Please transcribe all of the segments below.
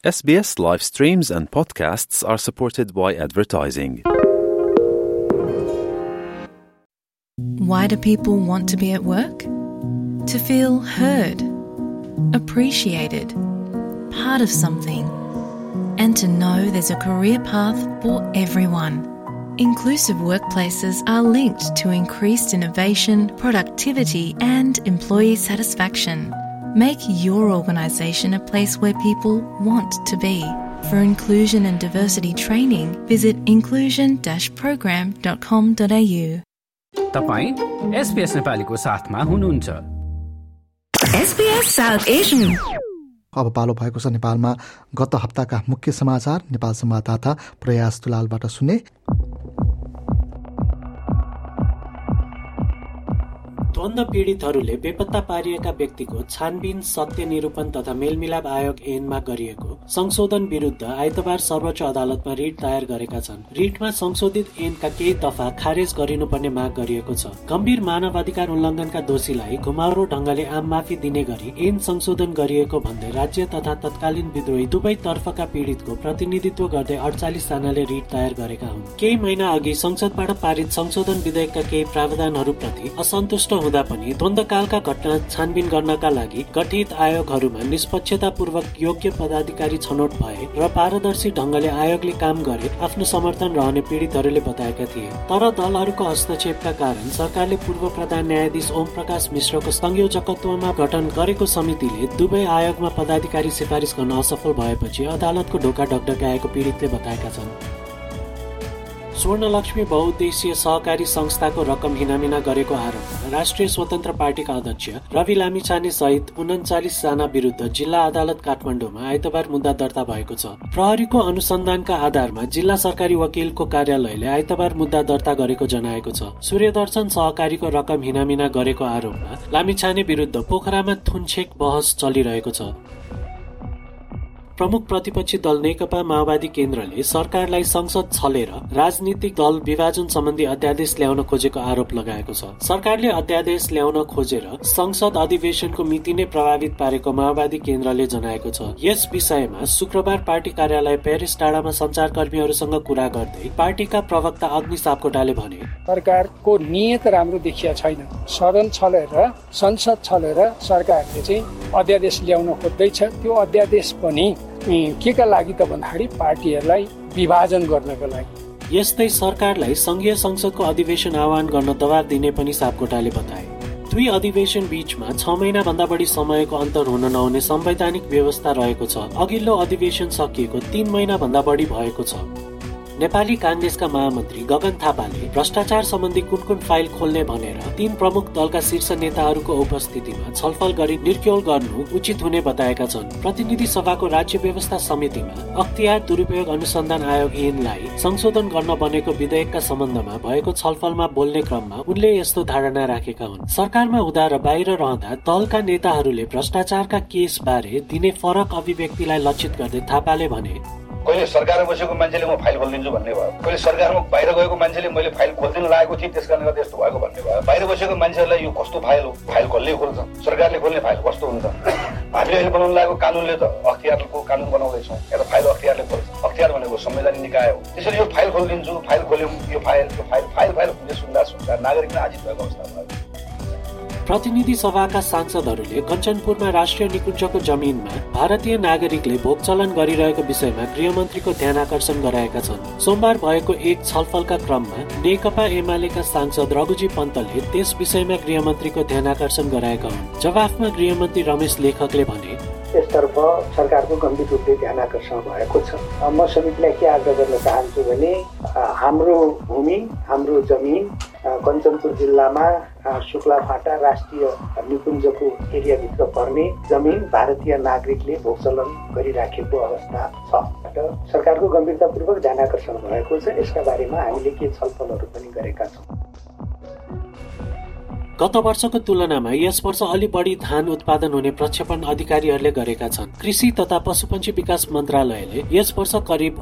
SBS live streams and podcasts are supported by advertising. Why do people want to be at work? To feel heard, appreciated, part of something, and to know there's a career path for everyone. Inclusive workplaces are linked to increased innovation, productivity, and employee satisfaction. Make your organisation a place where people want to be. For inclusion and diversity training, visit inclusion-program.com.au. तपाई SBS नेपालीको साथमा हुनुहुन्छ। SBS South Asian। अब पालो भएको छ नेपालमा गत हप्ताका मुख्य समाचार। नेपाल संवाददाता प्रयास दुलालबाट सुने। द्वन्द्व पीडितहरूले बेपत्ता पारिएका व्यक्तिको छानबिन, सत्य निरूपण तथा मेलमिलाप आयोग ऐनमा गरिएको संशोधन विरुद्ध आइतबार सर्वोच्च अदालतमा रिट दायर गरेका छन्। रिटमा संशोधित ऐनका केही दफा खारेज गरिनुपर्ने माग गरिएको छ। गम्भीर मानवाधिकार उल्लङ्घनका दोषीलाई घुमाउरो ढंगले आम माफी दिने गरी ऐन संशोधन गरिएको भन्दै राज्य तथा तत्कालीन विद्रोही दुवै तर्फका पीडितको प्रतिनिधित्व गर्दै 48 जनाले रिट दायर गरेका हुन्। केही महिना अघि संसदबाट पारित संशोधन विधेयकका केही प्रावधानहरूप्रति असन्तुष्ट हुँदा पनि द्वन्द्वकालका घटना छानबिन गर्नका लागि गठित आयोगहरूमा निष्पक्षतापूर्वक योग्य पदाधिकारी छनौट भए र पारदर्शी ढंगले आयोगले काम गरे आफ्नो समर्थन रहने पीडितहरूले बताएका थिए। तर दलहरूको हस्तक्षेपका कारण सरकारले पूर्व प्रधान न्यायाधीश ओम प्रकाश मिश्रको संयोजकत्वमा गठन गरेको समितिले दुवै आयोगमा पदाधिकारी सिफारिस गर्न असफल भएपछि अदालतको ढोका ढकढकाएको पीडितले बताएका छन्। स्वर्णलक्ष्मी बहुउद्देशीय सहकारी संस्थाको रकम हिनामिना गरेको आरोपमा राष्ट्रिय स्वतन्त्र पार्टीका अध्यक्ष रवि लामिछाने सहित 39 जना विरुद्ध जिल्ला अदालत काठमाडौँमा आइतबार मुद्दा दर्ता भएको छ। प्रहरीको अनुसन्धानका आधारमा जिल्ला सरकारी वकिलको कार्यालयले आइतबार मुद्दा दर्ता गरेको जनाएको छ। सूर्यदर्शन सहकारीको रकम हिनामिना गरेको आरोपमा लामिछाने विरुद्ध पोखरामा थुनछेक बहस चलिरहेको छ। प्रमुख प्रतिपक्षी दल नेकपा माओवादी केन्द्रले सरकारलाई संसद छलेर राजनीतिक दल विभाजन सम्बन्धी अध्यादेश ल्याउन खोजेको आरोप लगाएको छ। सरकारले अध्यादेश ल्याउन खोजेर संसद अधिवेशनको मिति नै प्रभावित पारेको माओवादी केन्द्रले जनाएको छ। यस विषयमा शुक्रबार पार्टी कार्यालय पेरिस टाडामा संचारकर्मीहरूसँग कुरा गर्दै पार्टीका प्रवक्ता अग्नि सापकोटाले भने, सरकारको नियत राम्रो देखिया छैन। सदन छलेर संसद छलेर सरकारले चाहिँ अध्यादेश ल्याउन खोज्दैछ। त्यो अध्यादेश पनि केका लागि त भन्दाखेरि पार्टीहरूलाई विभाजन गर्नको लागि। यस्तै सरकारलाई संघीय संसदको अधिवेशन आह्वान गर्न दबाब दिने पनि सापकोटाले बताए। दुई अधिवेशन बीचमा 6 महिना भन्दा बढी समयको अन्तर हुन नहुने संवैधानिक व्यवस्था रहेको छ। अघिल्लो अधिवेशन सकिएको 3 महिना भन्दा बढी भएको छ। नेपाली कांग्रेसका महामन्त्री गगन थापाले भ्रष्टाचार सम्बन्धी कुन फाइल खोल्ने भनेर 3 प्रमुख दलका शीर्ष नेताहरूको उपस्थितिमा छलफल गरी निर्क्योल गर्नु उचित हुने बताएका छन्। प्रतिनिधि सभाको राज्य व्यवस्था समितिमा अख्तियार दुरुपयोग अनुसन्धान आयोग ऐनलाई संशोधन गर्न बनेको विधेयकका सम्बन्धमा भएको छलफलमा बोल्ने क्रममा उनले यस्तो धारणा राखेका हुन्। सरकारमा हुँदा र बाहिर रहँदा दलका नेताहरूले भ्रष्टाचारका केस बारे दिने फरक अभिव्यक्तिलाई लक्षित गर्दै थापाले भने, कहिले सरकारमा बसेको मान्छेले म फाइल खोलिदिन्छु भन्ने भयो, कहिले सरकारमा बाहिर गएको मान्छेले मैले फाइल खोलिदिन लागेको थिएँ त्यसकारणले गर्दा यस्तो भएको भन्ने भयो। बाहिर बसेको मान्छेहरूलाई यो कस्तो फाइल हो, फाइल कसले खोल्छ, सरकारले खोल्ने फाइल कस्तो हुन्छ। हामीले अहिले बनाउन लागेको कानुनले त अख्तियारको कानुन बनाउँदैछौँ, या त फाइल अख्तियारले खोल्छ। अख्तियार भनेको संवैधानिक निकाय हो। त्यसरी यो फाइल खोलिदिन्छु, फाइल खोल्यौँ, यो फाइल सुन्दा नागरिकलाई आजित भएको अवस्था भयो। प्रतिनिधि सभाका सांसदहरूले कञ्चनपुरमा राष्ट्रिय निकुञ्जको जमिनमा भारतीय नागरिकले भोग चलन गरिरहेको विषयमा गृहमन्त्रीको ध्यान आकर्षण गराएका छन्। सोमबार भएको एक छलफलका क्रममा नेकपा एमालेका सांसद रघुजी पन्तले त्यस विषयमा गृहमन्त्रीको ध्यान आकर्षण गराएका हुन्। जवाफमा गृहमन्त्री रमेश लेखकले भने, यसतर्फ सरकारको गम्भीर रूपले ध्यान आकर्षण भएको छ। म समितिलाई के आग्रह गर्न चाहन्छु भने हाम्रो भूमि, हाम्रो जमिन कञ्चनपुर जिल्लामा शुक्लाफाटा राष्ट्रिय निकुञ्जको एरियाभित्र पर्ने जमिन भारतीय नागरिकले भोग चलन गरिराखेको अवस्था छ। सरकारको गम्भीरतापूर्वक ध्यान आकर्षण भएको छ। यसका बारेमा हामीले के छलफलहरू पनि गरेका छौँ। गत वर्षको तुलनामा यस वर्ष अलि बढी धान उत्पादन हुने प्रक्षेपण अधिकारीहरूले गरेका छन्। कृषि तथा पशुपन्छी विकास मन्त्रालयले यस वर्ष करिब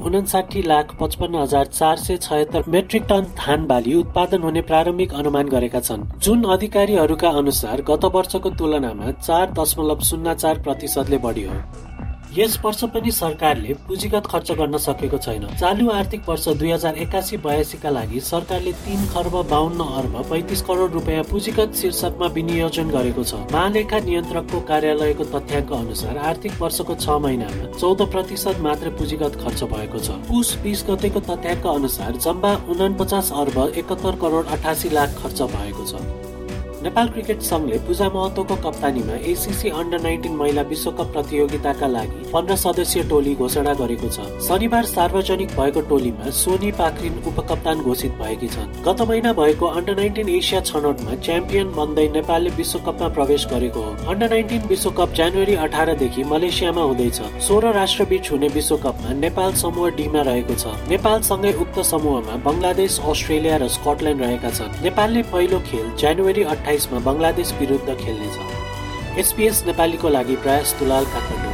59,55,476 मेट्रिक टन धान बाली उत्पादन हुने प्रारम्भिक अनुमान गरेका छन्, जुन अधिकारीहरूका अनुसार गत वर्षको तुलनामा 4.04% बढी हो। यस वर्ष पनि सरकारले पुँजीगत खर्च गर्न सकेको छैन। चालु आर्थिक वर्ष 2081-82 का लागि सरकारले 3 खर्ब 52 अर्ब 35 करोड रुपैयाँ पुँजीगत शीर्षकमा विनियोजन गरेको छ। महालेखा नियन्त्रकको कार्यालयको तथ्याङ्क अनुसार आर्थिक वर्षको 6 महिनामा 14% मात्र पुँजीगत खर्च भएको छ। पुस 20 गतेको तथ्याङ्क अनुसार जम्मा 49 अर्ब 71 करोड 88 लाख खर्च भएको छ। नेपाल क्रिकेट संघले पूजा महतोको कप्तानीमा एसीसी अन्डर 19 महिला विश्वकप प्रतियोगिताका लागि 15 सदस्यीय टोली घोषणा गरेको छ। शनिबार सार्वजनिक भएको टोलीमा सोनी पाक्रिन उपकप्तान घोषित भएकी छन्। गत महिना भएको अन्डर 19 एसिया छनौटमा च्याम्पियन बन्दै नेपालले विश्वकपमा प्रवेश गरेको हो। अन्डर 19 विश्वकप जनवरी 18 देखि मलेसियामा हुँदैछ। 16 राष्ट्रबीच हुने विश्वकपमा नेपाल समूह डीमा रहेको छ। नेपालसँगै उक्त समूहमा बंगलादेश, अस्ट्रेलिया र स्कटल्याण्ड रहेका छन्। नेपालले पहिलो खेल जनवरी 28 मा बंगलादेश विरुद्ध खेल्नेछ। एसपीएस नेपालीको लागि प्रयास दुलाल, काठमाडौँ।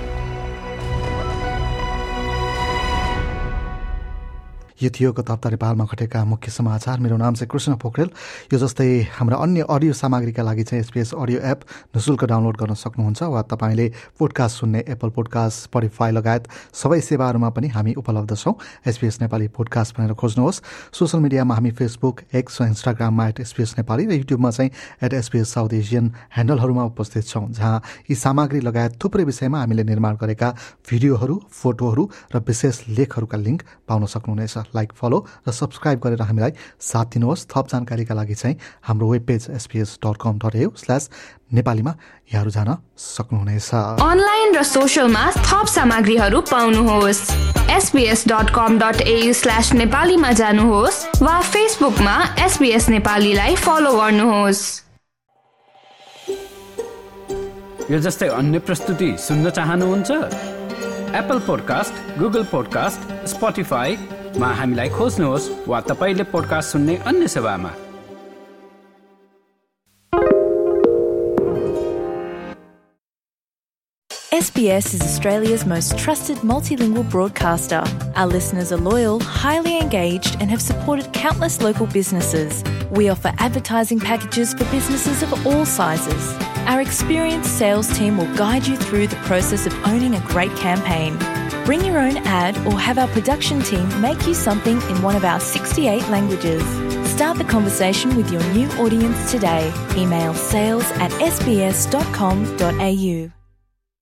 यो थियो गत हप्ता नेपालमा घटेका मुख्य समाचार। मेरो नाम चाहिँ कृष्ण पोखरेल। यो जस्तै हाम्रा अन्य अडियो सामग्रीका लागि चाहिँ एसपीएस अडियो एप निःशुल्क डाउनलोड गर्न सक्नुहुन्छ वा तपाईँले पोडकास्ट सुन्ने एप्पल पोडकास्ट, स्पोटिफाई लगायत सबै सेवाहरूमा पनि हामी उपलब्ध छौँ। एसपीएस नेपाली पोडकास्ट भनेर खोज्नुहोस्। सोसल मिडियामा हामी फेसबुक, एक्स वा इन्स्टाग्राममा @एसपीएस नेपाली र युट्युबमा चाहिँ @एसपीएस साउथ एसियन ह्यान्डलहरूमा उपस्थित छौँ, जहाँ यी सामग्री लगायत थुप्रै विषयमा हामीले निर्माण गरेका भिडियोहरू, फोटोहरू र विशेष लेखहरूका लिङ्क पाउन सक्नुहुनेछ। लाइक, फलो र सब्सक्राइब गरेर हामीलाई साथ दिनुहोस्। थप जानकारीका लागि चाहिँ हाम्रो वेब पेज sps.com.au/नेपालीमा यहाँहरू जान सक्नुहुनेछ। अनलाइन र सोशलमा थप सामग्रीहरू पाउनुहोस्। sps.com.au/नेपालीमा जानुहोस् वा फेसबुकमा SBS नेपालीलाई फलो गर्नुहोस्। यो जस्तै अन्य प्रस्तुति सुन्न चाहनुहुन्छ? Apple podcast, Google podcast, Spotify मा हामीलाई खोज्नुहोस् वा तपाईले पोडकास्ट सुन्ने अन्य सेवामा। SBS is Australia's most trusted multilingual broadcaster. Our listeners are loyal, highly engaged, and have supported countless local businesses. We offer advertising packages for businesses of all sizes. Our experienced sales team will guide you through the process of owning a great campaign. Bring your own ad or have our production team make you something in one of our 68 languages. Start the conversation with your new audience today. Email sales@sbs.com.au.